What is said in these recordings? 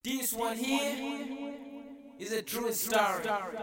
This one here is a true story.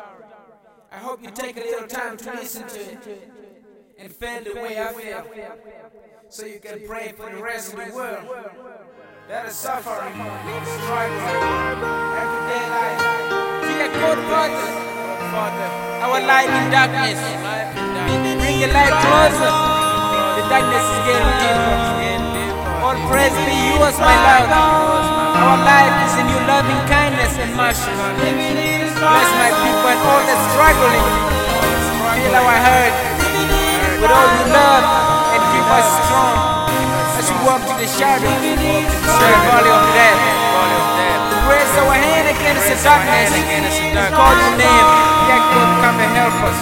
I hope you take a little time to listen to it and feel the way I feel, so you can pray for the rest of the world that is suffering, struggling, everyday life. Dear God, Father, our light in darkness, bring the light closer. The darkness is getting deeper. All praise be yours, my Lord. Our life is in your loving kindness and mercy. Bless my people and all that's struggling. Fill our heart with all your love and keep us strong as we walk through the shadow of the valley of death. Raise our hand against the darkness. Call your name. Yeah, God, come and help us.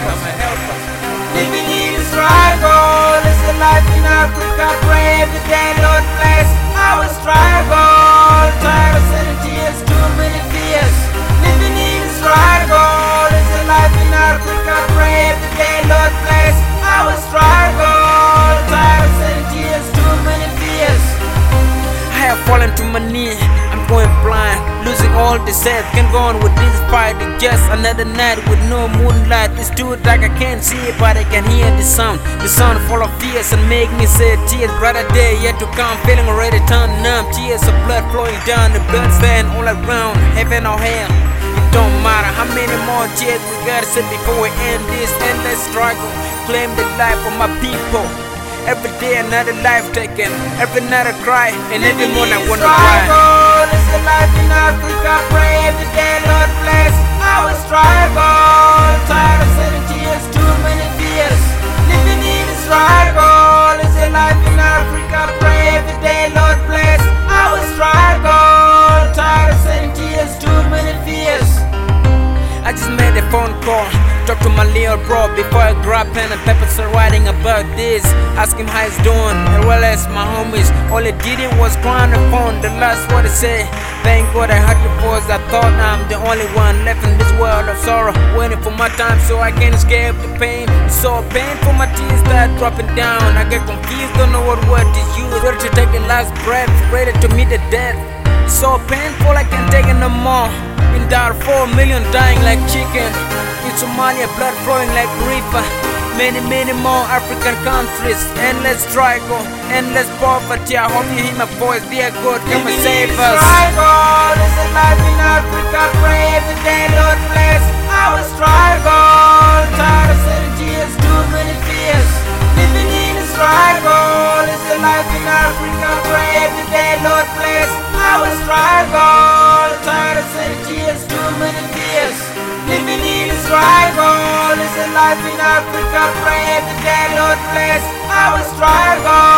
Living in the struggle is the life in Africa. Pray every day, Lord bless our struggle. Tired of sending tears, too many fears. Living in the struggle is the life in Africa. Pray every day, Lord bless our struggle. Tired of sending tears, too many fears. I have fallen to my knee, I'm going blind, losing all the sense. Can't go on with this fight, it's just another night with no moonlight. It's too dark, I can't see it, but I can hear the sound full of fears and make me say tears. Brighter day yet to come, feeling already turned numb. Tears of blood flowing down, the blood stand all around, heaven or hell. It don't matter how many more tears we gotta sit before we end this endless struggle. Claim the life of my people. Every day another life taken, every night I cry, and every morning I wonder why. Struggle is the life in Africa. Pray every day, Lord bless our struggle. Tired of sending tears, too many fears. Living in the struggle is the life in Africa. Pray every day, Lord bless our struggle. Tired of sending tears, too many fears. I just made a phone call, talk to my little bro before I grab pen and paper, start writing about this. Ask him how he's doing, as well as my homies. All he did was cry on the phone, the last word he said. Thank God I heard your voice, I thought I'm the only one left in this world of sorrow. Waiting for my time so I can escape the pain. It's so painful, my tears start dropping down. I get confused, don't know what word to use. Ready to take the last breath, ready to meet the death. It's so painful, I can't take it no more. In Darfur, 4 million dying like chicken. In Somalia, blood flowing like river. Many more African countries. Endless struggle, endless poverty. I hope you hear my voice. Dear God, come and save us. Struggle is the life in Africa. Pray every day, Lord bless our struggle. Tired of sending tears, too many fears. Living in the struggle is the life in Africa. Pray every day, Lord bless our struggle. Tired of sending tears, too many fears. Living in the struggle. Life in Africa, pray every day, Lord bless our struggle.